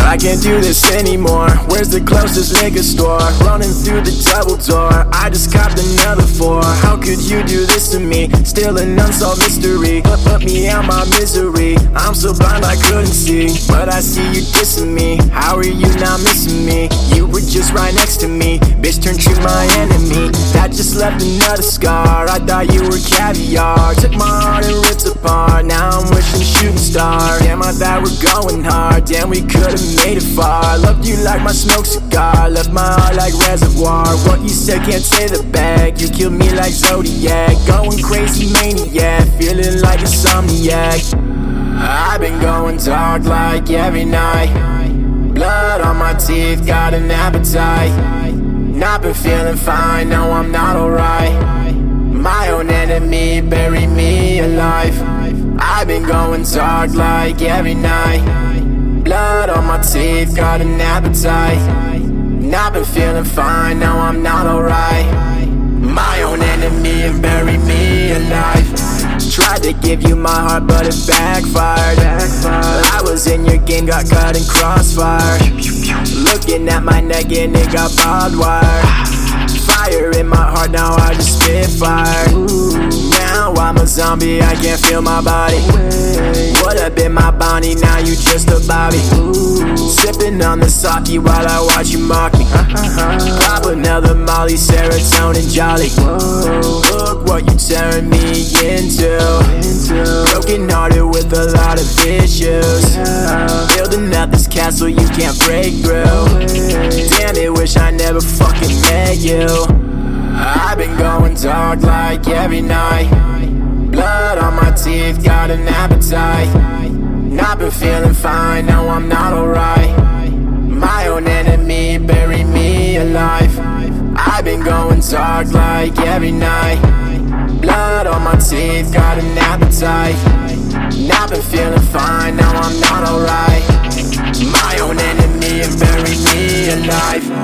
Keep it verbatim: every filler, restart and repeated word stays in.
I can't do this anymore. Where's the closest liquor store? Running through the double door, I just copped another four. How could you do this to me? Still an unsolved mystery. Put, put me out my misery. I'm so blind I couldn't see, but I see you dissing me. How are you not missing me? You were just right next to me. Bitch turned you my enemy. That just left another scar. I thought you were caviar. Took my heart and ripped apart. Now I'm wishing shooting star. Damn, I thought we're going hard. Damn, we could've made it far. Loved you like my smoked cigar. Left my heart like reservoir. What you said can't say the bag. You killed me like Zodiac. Going crazy maniac. Feeling like insomniac. I've been going dark like every night. Blood on my teeth, got an appetite. Not been feeling fine, no I'm not alright. My own enemy, bury me alive. I've been going dark like every night. Blood on my teeth, got an appetite. Not been feeling fine, no I'm not alright. My own enemy and bury me alive. Tried to give you my heart but it backfired. I was in your game, got caught in crossfire. Looking at my neck and it got barbed wire. Fire in my heart, now I just spit fire. Now I'm a zombie, I can't feel my body. Would've been my Bonnie, now you just a Bobby. Sipping on the sake while I watch you mock me. Pop another Molly, serotonin jolly. Look what you turn me into. Broken hearted with a lot of issues. Building up this castle you can't break through. Damn it, wish I never fucking met you. I've been going dark like every night. Blood on my teeth, got an appetite. Not been feeling fine, no I'm not alright. My own enemy, bury me alive. I've been going dark like every night. Blood on my teeth, got an appetite. Not been feeling fine, now I'm not alright. My own enemy and bury me alive.